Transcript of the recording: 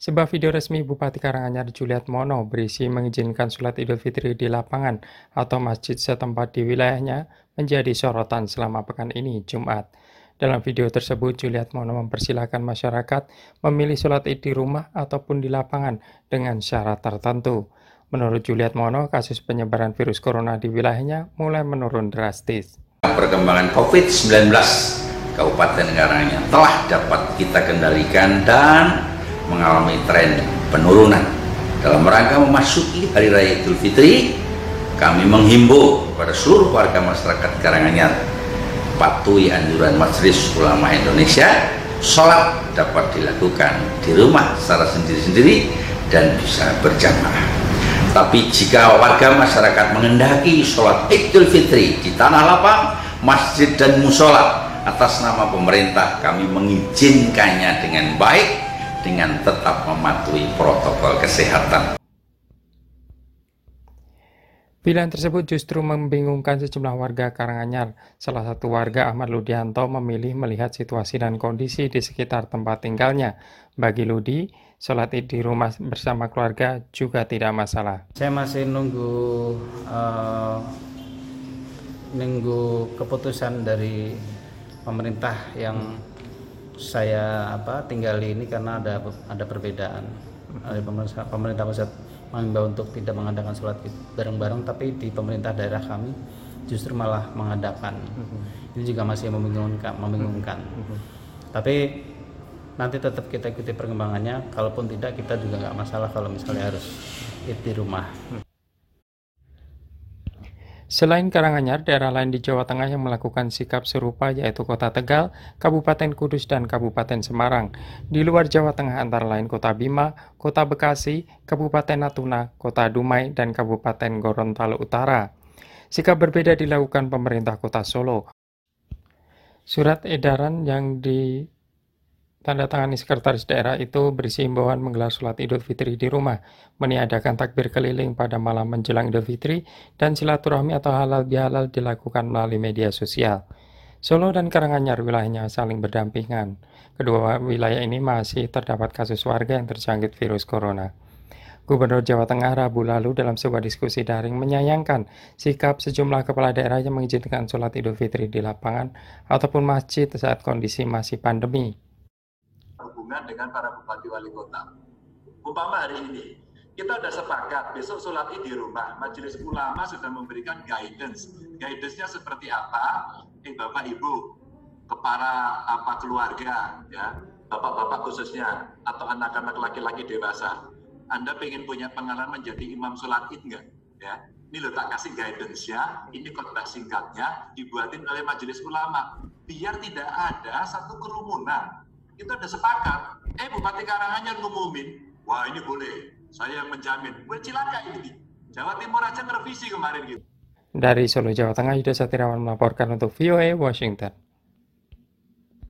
Sebuah video resmi Bupati Karanganyar Juliat Mono berisi mengizinkan sholat Idul Fitri di lapangan atau masjid setempat di wilayahnya menjadi sorotan selama pekan ini, Jumat. Dalam video tersebut, Juliat Mono mempersilahkan masyarakat memilih sholat Id di rumah ataupun di lapangan dengan syarat tertentu. Menurut Juliat Mono, kasus penyebaran virus corona di wilayahnya mulai menurun drastis. Perkembangan COVID-19 Kabupaten Karanganyar telah dapat kita kendalikan dan mengalami tren penurunan. Dalam rangka memasuki Hari Raya Idul Fitri, kami menghimbau kepada seluruh warga masyarakat Karanganyar patuhi anjuran Majelis Ulama Indonesia, sholat dapat dilakukan di rumah secara sendiri-sendiri dan bisa berjamaah. Tapi jika warga masyarakat menghendaki sholat Idul Fitri di tanah lapang, masjid dan musola, atas nama pemerintah kami mengizinkannya dengan baik, dengan tetap mematuhi protokol kesehatan. Pilihan tersebut justru membingungkan sejumlah warga Karanganyar. Salah satu warga, Ahmad Ludianto, memilih melihat situasi dan kondisi di sekitar tempat tinggalnya. Bagi Ludi, sholat Id di rumah bersama keluarga juga tidak masalah. Saya masih nunggu keputusan dari pemerintah yang saya tinggali ini, karena ada perbedaan. Pemerintah pusat mengimbau untuk tidak mengadakan sholat Id bareng-bareng, tapi di pemerintah daerah kami justru malah mengadakan. Ini juga masih membingungkan. Tapi nanti tetap kita ikuti perkembangannya. Kalaupun tidak, kita juga nggak masalah kalau misalnya harus Id di rumah. Selain Karanganyar, daerah lain di Jawa Tengah yang melakukan sikap serupa yaitu Kota Tegal, Kabupaten Kudus, dan Kabupaten Semarang. Di luar Jawa Tengah antara lain Kota Bima, Kota Bekasi, Kabupaten Natuna, Kota Dumai, dan Kabupaten Gorontalo Utara. Sikap berbeda dilakukan pemerintah Kota Solo. Surat edaran yang ditandatangani sekretaris daerah itu berisi himbauan menggelar sholat Idul Fitri di rumah, meniadakan takbir keliling pada malam menjelang Idul Fitri, dan silaturahmi atau halal bihalal dilakukan melalui media sosial. Solo dan Karanganyar wilayahnya saling berdampingan. Kedua wilayah ini masih terdapat kasus warga yang terjangkit virus corona. Gubernur Jawa Tengah Rabu lalu dalam sebuah diskusi daring menyayangkan sikap sejumlah kepala daerah yang mengizinkan sholat Idul Fitri di lapangan ataupun masjid saat kondisi masih pandemi. Dengan para bupati wali kota. Umpama hari ini kita sudah sepakat besok sholat Id di rumah, Majelis Ulama sudah memberikan guidance-nya seperti apa, Bapak Ibu, kepada keluarga, ya, bapak-bapak khususnya, atau anak-anak laki-laki dewasa. Anda pengen punya pengalaman jadi imam sholat Id nggak? Ya, ini lo tak kasih guidance-nya, ini khotbah singkatnya dibuatin oleh Majelis Ulama, biar tidak ada satu kerumunan. Kita udah sepakat, Bupati Karanganyar ngumumin, wah ini boleh, saya yang menjamin. Cilaka ini, Jawa Timur aja ngerevisi kemarin gitu. Dari Solo, Jawa Tengah, Yuda Satirawan melaporkan untuk VOA Washington.